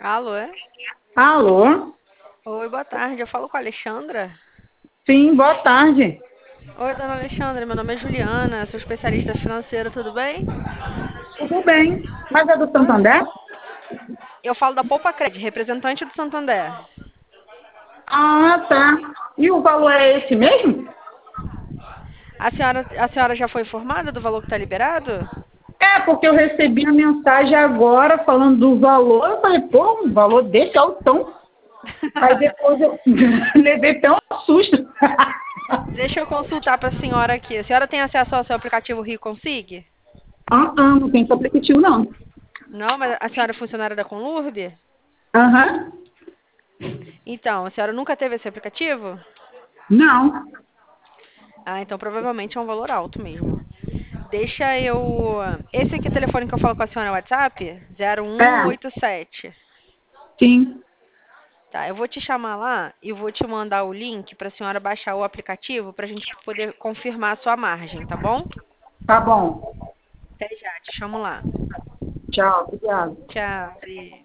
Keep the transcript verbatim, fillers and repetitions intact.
Alô? É? Alô? Oi, boa tarde. Eu falo com a Alexandra. Sim, boa tarde. Oi, dona Alexandra. Meu nome é Juliana, sou especialista financeira, tudo bem? Tudo bem. Mas é do Ah, Santander? eu falo da Poupa Cred, representante do Santander. Ah, tá. E o valor é esse mesmo? A senhora, a senhora já foi informada do valor que está liberado? É, porque eu recebi a mensagem agora falando do valor. Eu falei, pô, um valor desse altão. Aí depois eu levei tão susto. Deixa eu consultar para a senhora aqui. A senhora tem acesso ao seu aplicativo Rio Consig? Ah, ah, não tem esse aplicativo, não. Não, mas a senhora é funcionária da Conlurde? Aham. Então, a senhora nunca teve esse aplicativo? Não. Ah, então provavelmente é um valor alto mesmo. Deixa eu. Esse aqui é o telefone que eu falo com a senhora no WhatsApp? zero um É, oito sete. sim. Tá, eu vou te chamar lá e vou te mandar o link para a senhora baixar o aplicativo para a gente poder confirmar a sua margem, tá bom? Tá bom. Até já, te chamo lá. Tchau, obrigada. Tchau. Beijo.